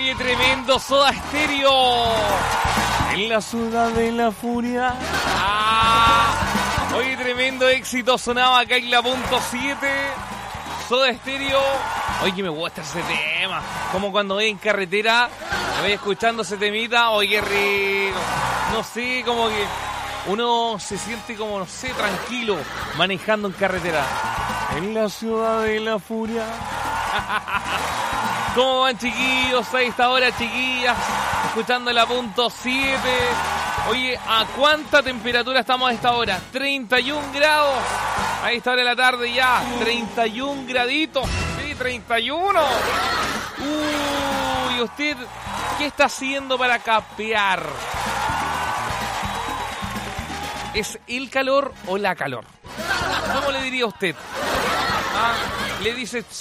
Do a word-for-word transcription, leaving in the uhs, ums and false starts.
Oye, tremendo Soda Stereo. En la ciudad de la furia. Ah, oye, tremendo éxito sonaba acá en la punto siete. Soda Stereo. Oye, me gusta ese tema. Como cuando voy en carretera, me voy escuchando ese temita. Oye, qué rico. No sé, como que uno se siente como, no sé, tranquilo manejando en carretera. En la ciudad de la furia. ¿Cómo van, chiquillos? A esta hora, chiquillas, escuchando la punto siete. Oye, ¿a cuánta temperatura estamos a esta hora? treinta y un grados. A esta hora de la tarde ya, treinta y un graditos. Sí, treinta y uno. Uy, ¿usted qué está haciendo para capear? ¿Es el calor o la calor? ¿Cómo le diría usted? ¿Ah? Le dice